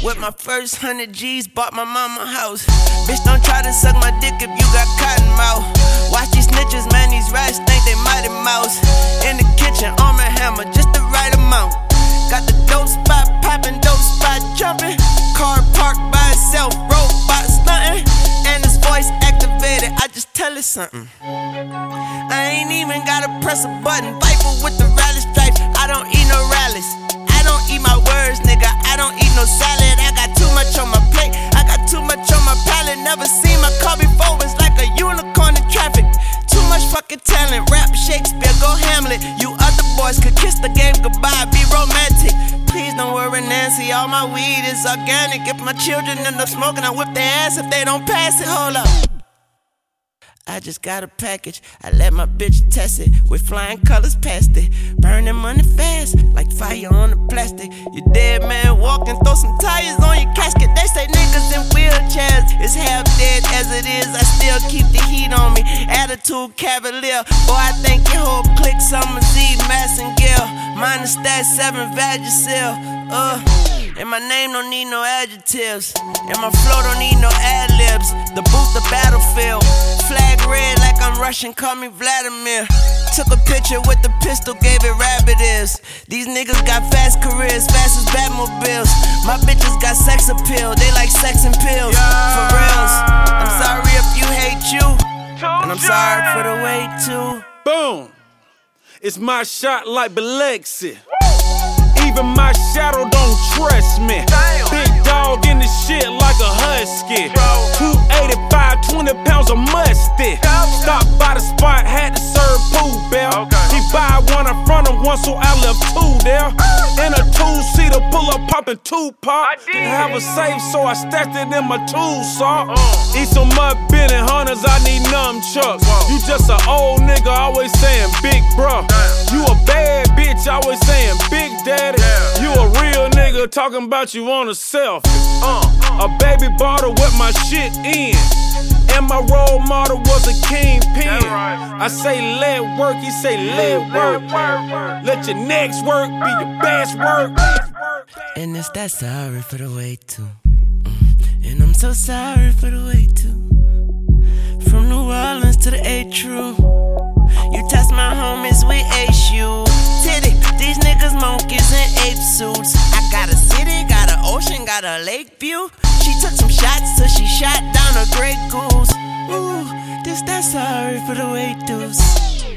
With my first 100 G's, bought my mama a house. Bitch, don't try to suck my dick if you got cotton mouth. Watch these snitches, man, these rats think they Mighty Mouse. In the kitchen, arm and hammer, just the right amount. Got the dope spot poppin', dope spot jumping. Car parked by itself, robot stuntin'. And his voice activated, I just tell it something. I ain't even gotta press a button. Viper with the rally stripes, I don't eat no rallies. I don't eat my words, nigga, I don't eat no salad. I got too much on my plate, I got too much on my palate. Never seen my car before, it's like a unicorn in traffic. Too much fucking talent, rap Shakespeare, go Hamlet. You other boys could kiss the game goodbye, be romantic. Please don't worry, Nancy, all my weed is organic. If my children end up smoking, I whip their ass if they don't pass it. Hold up, I just got a package, I let my bitch test it. With flying colors past it, burning money fast, like fire on the plastic. You dead man walking, throw some tires on your casket. They say niggas in wheelchairs is half dead as it is. I still keep the heat on me, attitude cavalier. Boy, I think your whole clique Summer's Eve, Mass and Gill. Minus that 7 Vagisil, and my name don't need no adjectives, and my flow don't need no ad-libs. The booth, the battlefield, flag red like I'm Russian, call me Vladimir. Took a picture with the pistol, gave it rabbit ears. These niggas got fast careers, fast as Batmobiles. My bitches got sex appeal, they like sex and pills. For reals, I'm sorry if you hate you, and I'm sorry for the wait too. Boom, it's my shot like Biloxi. Even my shadow don't trust me. Big dog in the shit like a husky. 285, 20 pounds of musty. Stopped by the spot, had to serve Pooh Bell. He buy one, I front him one, so I left 2 there. In a 2-seater, pull up, poppin' 2-pop. Didn't have a safe, so I stacked it in my tool saw. Eat some mud bin and hunters, I need nunchucks. You just an old nigga, always saying big bruh. You a bad bitch, always saying big daddy. You a real nigga talking about you on a selfie. A baby bottle with my shit in, and my role model was a kingpin. I say let work, he say let work. Let your next work be your best work. And it's that sorry for the wait too. And I'm so sorry for the wait too. From New Orleans to the A True, you test my homies, we ace you. Titty, these niggas monkeys in ape suits. I got a city, got an ocean, got a lake view. She took some shots till she shot down a Grey Goose. Ooh, this that sorry for the wait dudes.